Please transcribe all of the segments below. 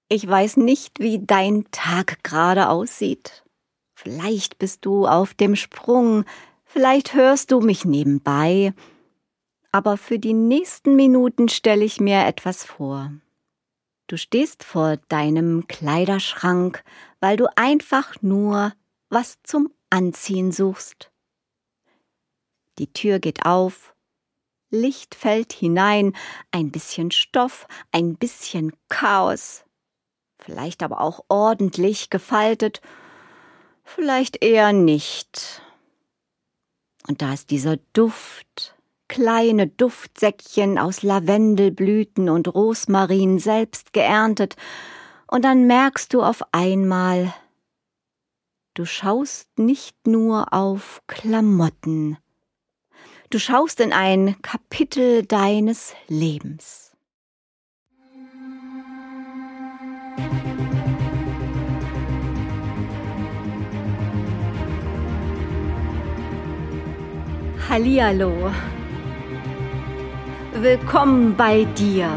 Ich weiß nicht, wie dein Tag gerade aussieht. Vielleicht bist du auf dem Sprung, vielleicht hörst du mich nebenbei, aber für die nächsten Minuten stelle ich mir etwas vor. Du stehst vor deinem Kleiderschrank, weil du einfach nur was zum Anziehen suchst. Die Tür geht auf, Licht fällt hinein, ein bisschen Stoff, ein bisschen Chaos. Vielleicht aber auch ordentlich gefaltet, vielleicht eher nicht. Und da ist dieser Duft, kleine Duftsäckchen aus Lavendelblüten und Rosmarin selbst geerntet, und dann merkst du auf einmal, du schaust nicht nur auf Klamotten, du schaust in ein Kapitel deines Lebens. Hallihallo. Willkommen bei dir.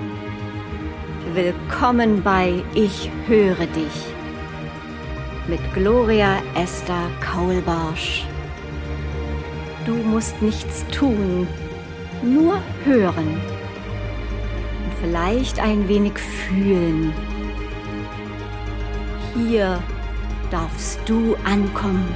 Willkommen bei Ich höre dich. Mit Gloria Esther Kaulbarsch. Du musst nichts tun, nur hören. Und vielleicht ein wenig fühlen. Hier darfst du ankommen.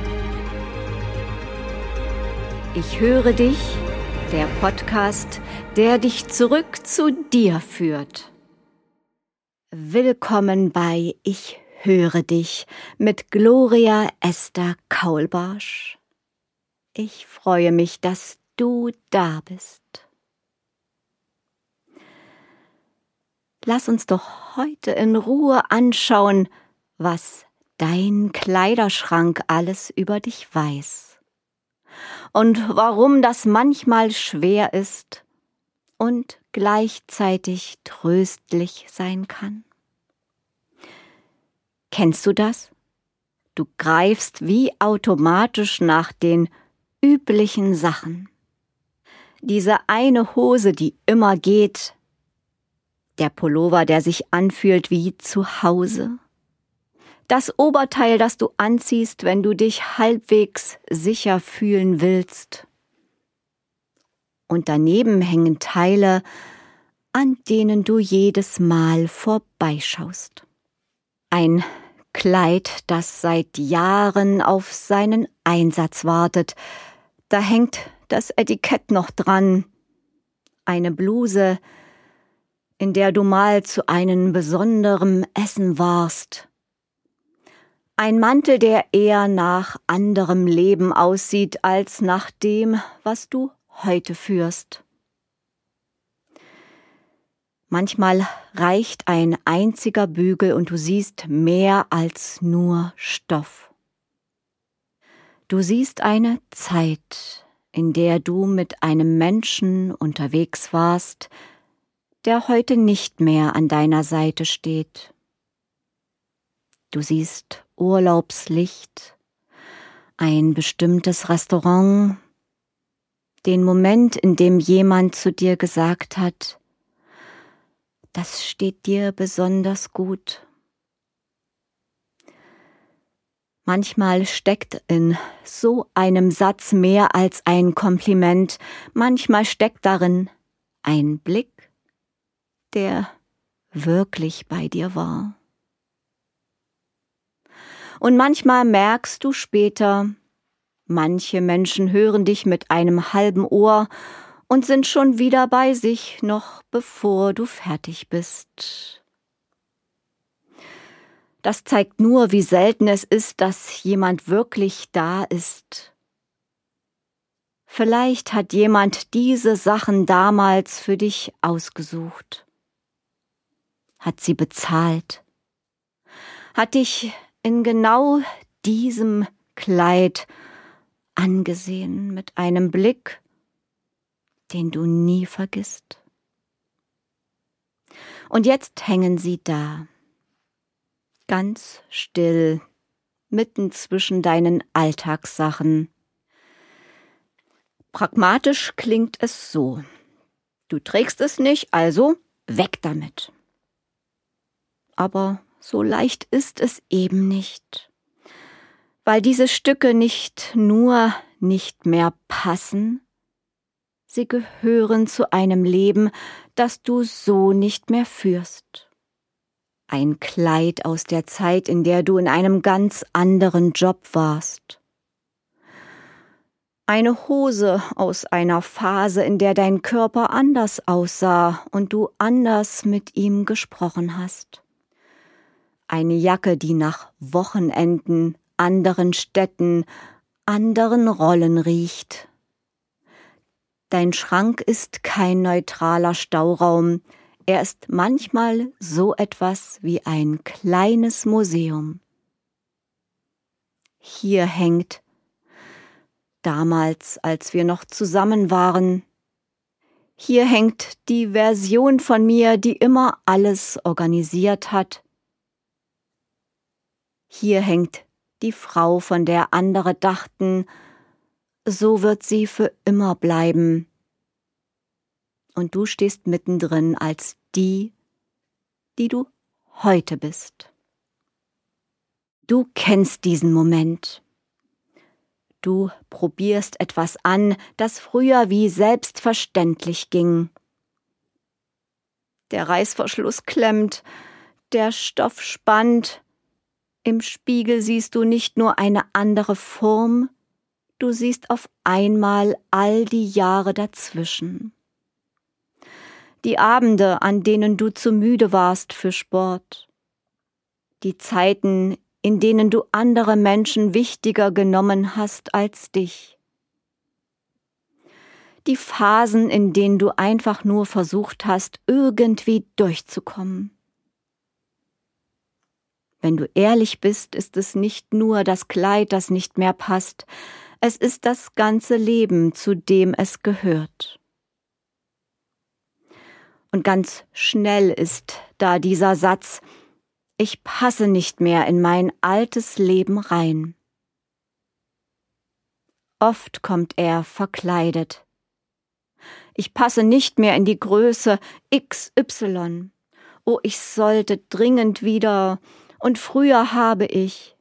Ich höre dich, der Podcast, der dich zurück zu dir führt. Willkommen bei Ich höre dich mit Gloria Esther Kaulbarsch. Ich freue mich, dass du da bist. Lass uns doch heute in Ruhe anschauen, was dein Kleiderschrank alles über dich weiß. Und warum das manchmal schwer ist und gleichzeitig tröstlich sein kann. Kennst du das? Du greifst wie automatisch nach den üblichen Sachen. Diese eine Hose, die immer geht, der Pullover, der sich anfühlt wie zu Hause. Das Oberteil, das du anziehst, wenn du dich halbwegs sicher fühlen willst. Und daneben hängen Teile, an denen du jedes Mal vorbeischaust. Ein Kleid, das seit Jahren auf seinen Einsatz wartet. Da hängt das Etikett noch dran. Eine Bluse, in der du mal zu einem besonderen Essen warst. Ein Mantel, der eher nach anderem Leben aussieht, als nach dem, was du heute führst. Manchmal reicht ein einziger Bügel und du siehst mehr als nur Stoff. Du siehst eine Zeit, in der du mit einem Menschen unterwegs warst, der heute nicht mehr an deiner Seite steht. Du siehst Urlaubslicht, ein bestimmtes Restaurant, den Moment, in dem jemand zu dir gesagt hat, das steht dir besonders gut. Manchmal steckt in so einem Satz mehr als ein Kompliment, manchmal steckt darin ein Blick, der wirklich bei dir war. Und manchmal merkst du später, manche Menschen hören dich mit einem halben Ohr und sind schon wieder bei sich, noch bevor du fertig bist. Das zeigt nur, wie selten es ist, dass jemand wirklich da ist. Vielleicht hat jemand diese Sachen damals für dich ausgesucht, hat sie bezahlt, hat dich in genau diesem Kleid angesehen mit einem Blick, den du nie vergisst. Und jetzt hängen sie da, ganz still, mitten zwischen deinen Alltagssachen. Pragmatisch klingt es so: Du trägst es nicht, also weg damit. Aber so leicht ist es eben nicht, weil diese Stücke nicht nur nicht mehr passen, sie gehören zu einem Leben, das du so nicht mehr führst. Ein Kleid aus der Zeit, in der du in einem ganz anderen Job warst. Eine Hose aus einer Phase, in der dein Körper anders aussah und du anders mit ihm gesprochen hast. Eine Jacke, die nach Wochenenden, anderen Städten, anderen Rollen riecht. Dein Schrank ist kein neutraler Stauraum, er ist manchmal so etwas wie ein kleines Museum. Hier hängt, damals, als wir noch zusammen waren, hier hängt die Version von mir, die immer alles organisiert hat. Hier hängt die Frau, von der andere dachten, so wird sie für immer bleiben. Und du stehst mittendrin als die, die du heute bist. Du kennst diesen Moment. Du probierst etwas an, das früher wie selbstverständlich ging. Der Reißverschluss klemmt, der Stoff spannt. Im Spiegel siehst du nicht nur eine andere Form, du siehst auf einmal all die Jahre dazwischen. Die Abende, an denen du zu müde warst für Sport. Die Zeiten, in denen du andere Menschen wichtiger genommen hast als dich. Die Phasen, in denen du einfach nur versucht hast, irgendwie durchzukommen. Wenn du ehrlich bist, ist es nicht nur das Kleid, das nicht mehr passt, es ist das ganze Leben, zu dem es gehört. Und ganz schnell ist da dieser Satz, ich passe nicht mehr in mein altes Leben rein. Oft kommt er verkleidet. Ich passe nicht mehr in die Größe XY. Oh, ich sollte dringend wieder und früher habe ich.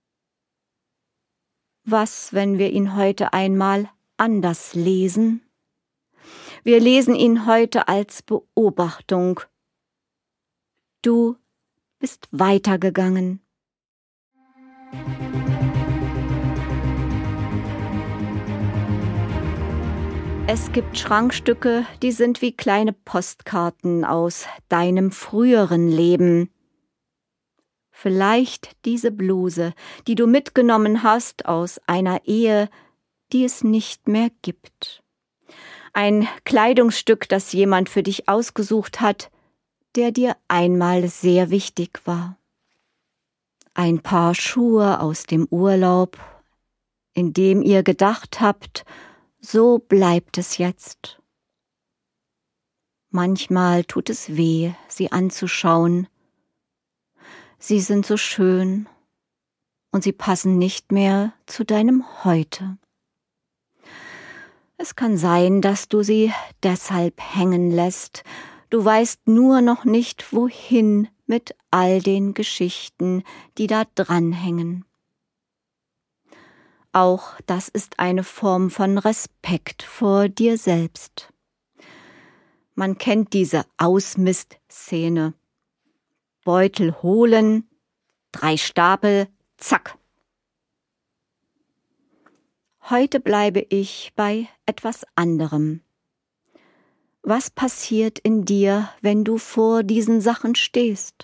Was, wenn wir ihn heute einmal anders lesen? Wir lesen ihn heute als Beobachtung. Du bist weitergegangen. Es gibt Schrankstücke, die sind wie kleine Postkarten aus deinem früheren Leben. Vielleicht diese Bluse, die du mitgenommen hast aus einer Ehe, die es nicht mehr gibt. Ein Kleidungsstück, das jemand für dich ausgesucht hat, der dir einmal sehr wichtig war. Ein Paar Schuhe aus dem Urlaub, in dem ihr gedacht habt, so bleibt es jetzt. Manchmal tut es weh, sie anzuschauen. Sie sind so schön und sie passen nicht mehr zu deinem Heute. Es kann sein, dass du sie deshalb hängen lässt. Du weißt nur noch nicht, wohin mit all den Geschichten, die da dranhängen. Auch das ist eine Form von Respekt vor dir selbst. Man kennt diese Ausmist-Szene. Beutel holen, 3 Stapel, zack. Heute bleibe ich bei etwas anderem. Was passiert in dir, wenn du vor diesen Sachen stehst?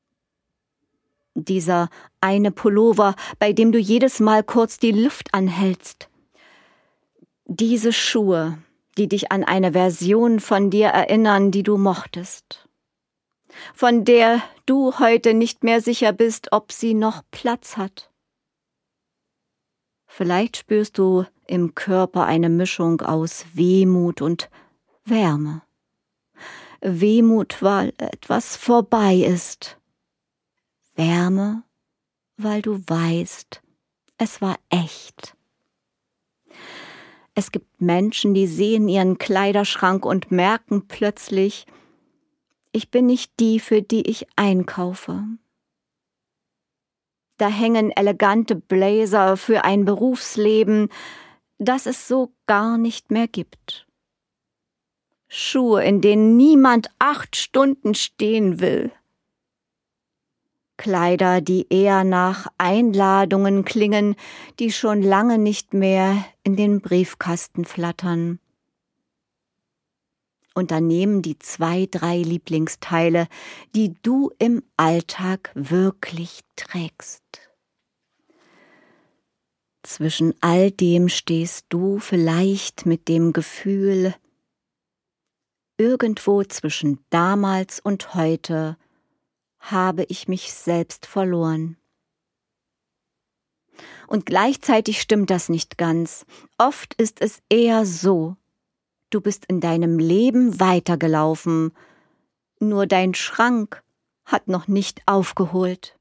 Dieser eine Pullover, bei dem du jedes Mal kurz die Luft anhältst. Diese Schuhe, die dich an eine Version von dir erinnern, die du mochtest. Von der du heute nicht mehr sicher bist, ob sie noch Platz hat. Vielleicht spürst du im Körper eine Mischung aus Wehmut und Wärme. Wehmut, weil etwas vorbei ist. Wärme, weil du weißt, es war echt. Es gibt Menschen, die sehen ihren Kleiderschrank und merken plötzlich, Ich bin nicht die, für die ich einkaufe. Da hängen elegante Blazer für ein Berufsleben, das es so gar nicht mehr gibt. Schuhe, in denen niemand 8 Stunden stehen will. Kleider, die eher nach Einladungen klingen, die schon lange nicht mehr in den Briefkasten flattern. Und daneben die 2, 3 Lieblingsteile, die du im Alltag wirklich trägst. Zwischen all dem stehst du vielleicht mit dem Gefühl, irgendwo zwischen damals und heute habe ich mich selbst verloren. Und gleichzeitig stimmt das nicht ganz. Oft ist es eher so, du bist in deinem Leben weitergelaufen, nur dein Schrank hat noch nicht aufgeholt.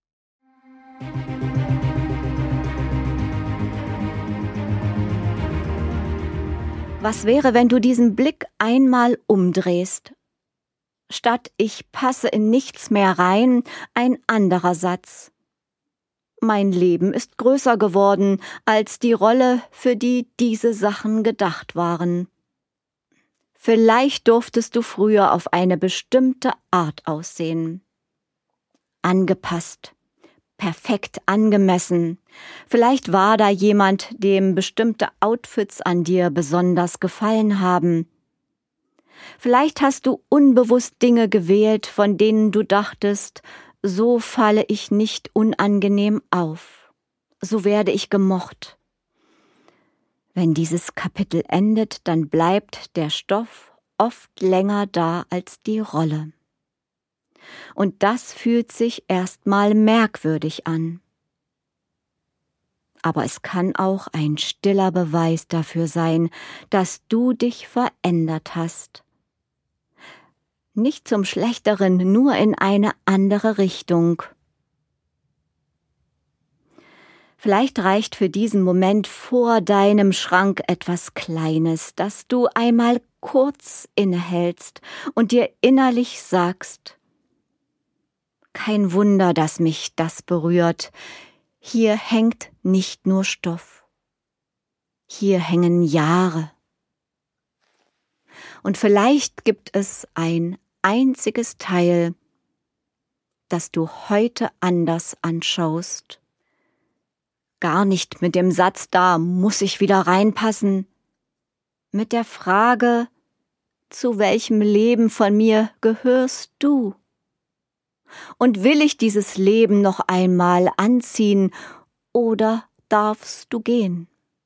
Was wäre, wenn du diesen Blick einmal umdrehst? Statt ich passe in nichts mehr rein, ein anderer Satz. Mein Leben ist größer geworden als die Rolle, für die diese Sachen gedacht waren. Vielleicht durftest du früher auf eine bestimmte Art aussehen. Angepasst, perfekt angemessen. Vielleicht war da jemand, dem bestimmte Outfits an dir besonders gefallen haben. Vielleicht hast du unbewusst Dinge gewählt, von denen du dachtest, so falle ich nicht unangenehm auf, so werde ich gemocht. Wenn dieses Kapitel endet, dann bleibt der Stoff oft länger da als die Rolle. Und das fühlt sich erstmal merkwürdig an. Aber es kann auch ein stiller Beweis dafür sein, dass du dich verändert hast. Nicht zum Schlechteren, nur in eine andere Richtung. Vielleicht reicht für diesen Moment vor deinem Schrank etwas Kleines, dass du einmal kurz innehältst und dir innerlich sagst: Kein Wunder, dass mich das berührt. Hier hängt nicht nur Stoff. Hier hängen Jahre. Und vielleicht gibt es ein einziges Teil, das du heute anders anschaust. Gar nicht mit dem Satz, da muss ich wieder reinpassen. Mit der Frage, zu welchem Leben von mir gehörst du? Und will ich dieses Leben noch einmal anziehen oder darfst du gehen?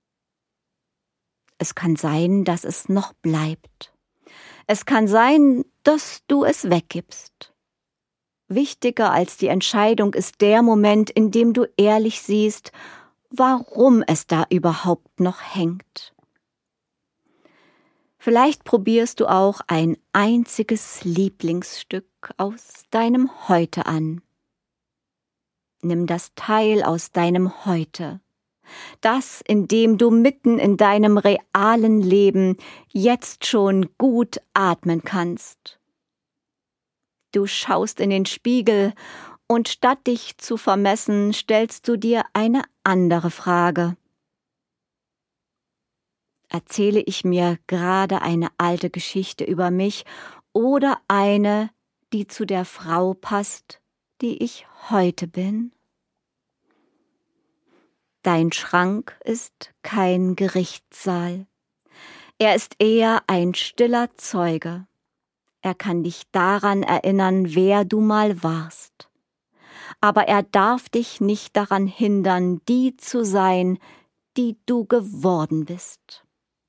Es kann sein, dass es noch bleibt. Es kann sein, dass du es weggibst. Wichtiger als die Entscheidung ist der Moment, in dem du ehrlich siehst, warum es da überhaupt noch hängt. Vielleicht probierst du auch ein einziges Lieblingsstück aus deinem Heute an. Nimm das Teil aus deinem Heute, das, in dem du mitten in deinem realen Leben jetzt schon gut atmen kannst. Du schaust in den Spiegel und statt dich zu vermessen, stellst du dir eine andere Frage. Erzähle ich mir gerade eine alte Geschichte über mich oder eine, die zu der Frau passt, die ich heute bin? Dein Schrank ist kein Gerichtssaal. Er ist eher ein stiller Zeuge. Er kann dich daran erinnern, wer du mal warst. Aber er darf dich nicht daran hindern, die zu sein, die du geworden bist.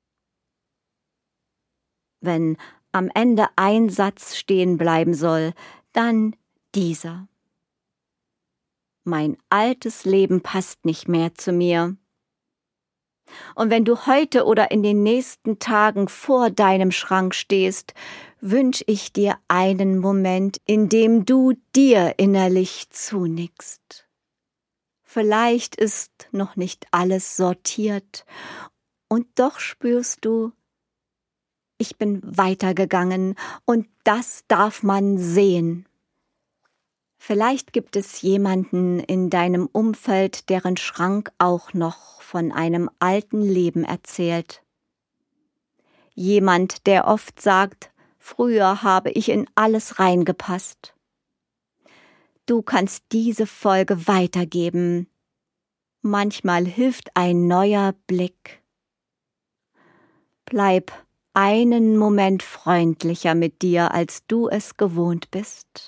Wenn am Ende ein Satz stehen bleiben soll, dann dieser. Mein altes Leben passt nicht mehr zu mir. Und wenn du heute oder in den nächsten Tagen vor deinem Schrank stehst, wünsche ich dir einen Moment, in dem du dir innerlich zunickst. Vielleicht ist noch nicht alles sortiert, und doch spürst du, Ich bin weitergegangen und das darf man sehen. Vielleicht gibt es jemanden in deinem Umfeld, deren Schrank auch noch von einem alten Leben erzählt. Jemand, der oft sagt, früher habe ich in alles reingepasst. Du kannst diese Folge weitergeben. Manchmal hilft ein neuer Blick. Bleib einen Moment freundlicher mit dir, als du es gewohnt bist.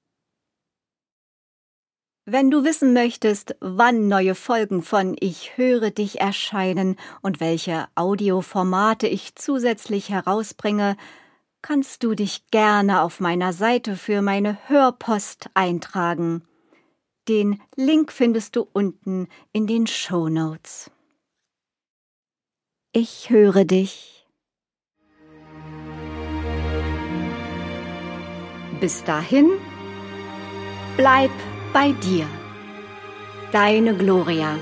Wenn du wissen möchtest, wann neue Folgen von Ich höre dich erscheinen und welche Audioformate ich zusätzlich herausbringe, kannst du dich gerne auf meiner Seite für meine Hörpost eintragen. Den Link findest du unten in den Shownotes. Ich höre dich. Bis dahin, bleib bei dir. Deine Gloria.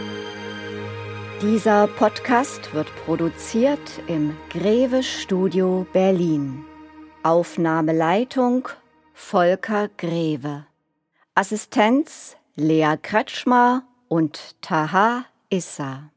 Dieser Podcast wird produziert im Greve Studio Berlin. Aufnahmeleitung Volker Greve. Assistenz Lea Kretschmer und Taha Issa.